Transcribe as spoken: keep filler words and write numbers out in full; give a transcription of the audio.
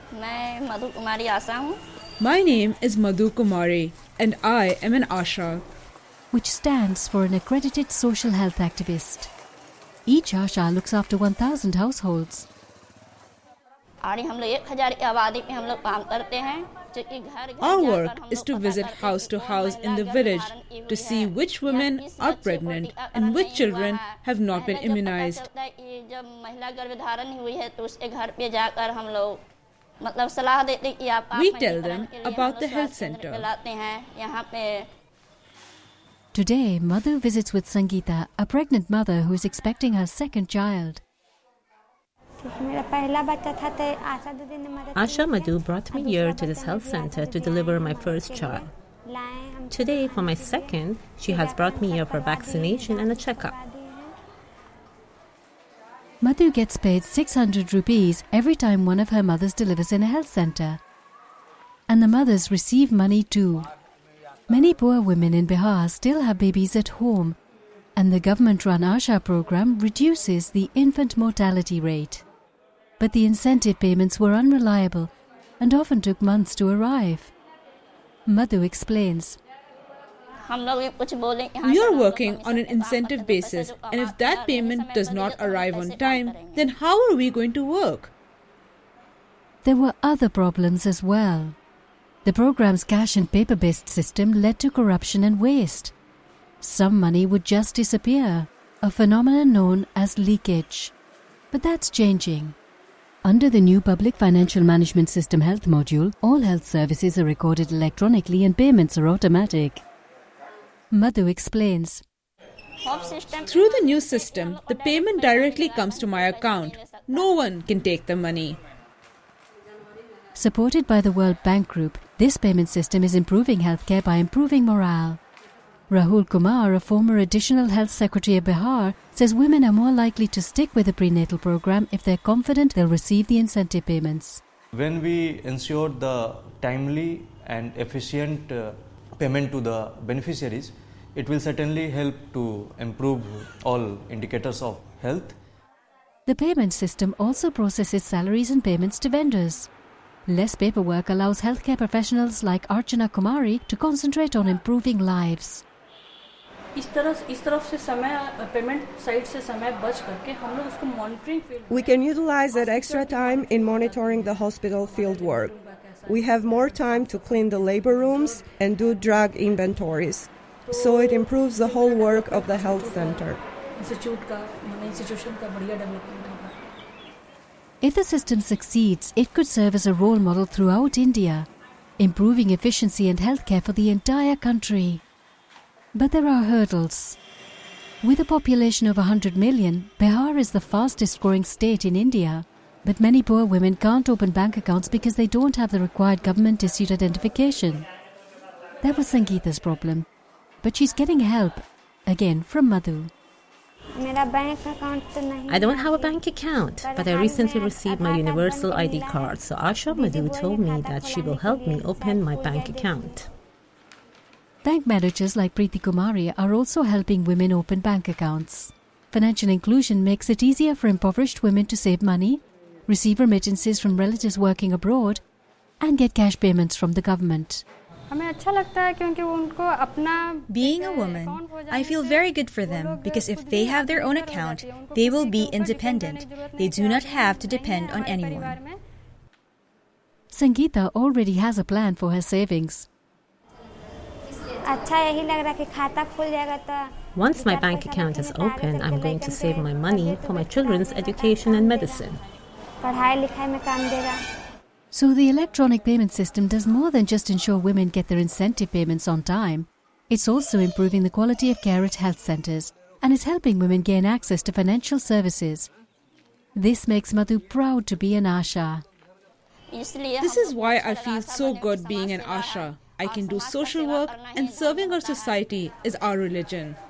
My name is Madhu Kumari and I am an Asha, which stands for an accredited social health activist. Each Asha looks after one thousand households. Our work is to visit house to house in the village to see which women are pregnant and which children have not been immunized. We tell them about the health center. Today, Madhu visits with Sangeeta, a pregnant mother who is expecting her second child. Asha Madhu brought me here to this health center to deliver my first child. Today, for my second, she has brought me here for vaccination and a checkup. Madhu gets paid six hundred rupees every time one of her mothers delivers in a health center. And the mothers receive money too. Many poor women in Bihar still have babies at home, and the government-run Asha program reduces the infant mortality rate. But the incentive payments were unreliable and often took months to arrive. Madhu explains. We are working on an incentive basis, and if that payment does not arrive on time, then how are we going to work? There were other problems as well. The program's cash and paper-based system led to corruption and waste. Some money would just disappear, a phenomenon known as leakage. But that's changing. Under the new Public Financial Management System Health module, all health services are recorded electronically and payments are automatic. Madhu explains. Through the new system, the payment directly comes to my account. No one can take the money. Supported by the World Bank Group, this payment system is improving healthcare by improving morale. Rahul Kumar, a former Additional Health Secretary of Bihar, says women are more likely to stick with the prenatal program if they're confident they'll receive the incentive payments. When we ensure the timely and efficient uh, payment to the beneficiaries, it will certainly help to improve all indicators of health. The payment system also processes salaries and payments to vendors. Less paperwork allows healthcare professionals like Archana Kumari to concentrate on improving lives. We can utilize that extra time in monitoring the hospital field work. We have more time to clean the labor rooms and do drug inventories, so it improves the whole work of the health center. If the system succeeds, it could serve as a role model throughout India, improving efficiency and healthcare for the entire country. But there are hurdles. With a population of one hundred million, Bihar is the fastest growing state in India. But many poor women can't open bank accounts because they don't have the required government-issued identification. That was Sangeeta's problem. But she's getting help, again from Madhu. I don't have a bank account, but I recently received my universal I D card, so Asha Madhu told me that she will help me open my bank account. Bank managers like Preeti Kumari are also helping women open bank accounts. Financial inclusion makes it easier for impoverished women to save money, receive remittances from relatives working abroad, and get cash payments from the government. Being a woman, I feel very good for them because if they have their own account, they will be independent. They do not have to depend on anyone. Sangeeta already has a plan for her savings. Once my bank account is open, I'm going to save my money for my children's education and medicine. So the electronic payment system does more than just ensure women get their incentive payments on time. It's also improving the quality of care at health centers and is helping women gain access to financial services. This makes Madhu proud to be an Asha. This is why I feel so good being an Asha. I can do social work, and serving our society is our religion.